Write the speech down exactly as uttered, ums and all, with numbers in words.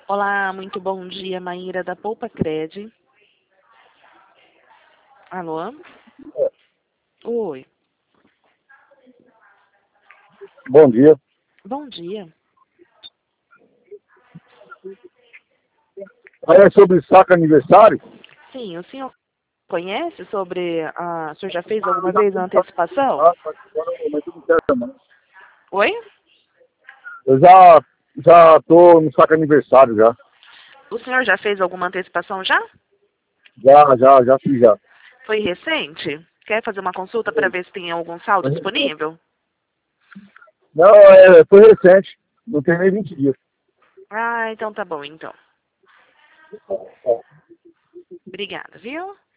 Olá, muito bom dia, Maíra da Poupa Cred. Alô? Oi, Bom dia. bom dia. É sobre saco aniversário? Sim, o senhor conhece sobre... Ah, o senhor já fez alguma vez a antecipação? Ah, mas agora o momento não quero, não. Oi? Eu já já tô no saco aniversário já. O senhor já fez alguma antecipação já? Já, já, já fiz já. Foi recente? Quer fazer uma consulta para ver se tem algum saldo disponível? Não, é, foi recente. Não tem nem vinte dias. Ah, então tá bom, então. Obrigada, viu?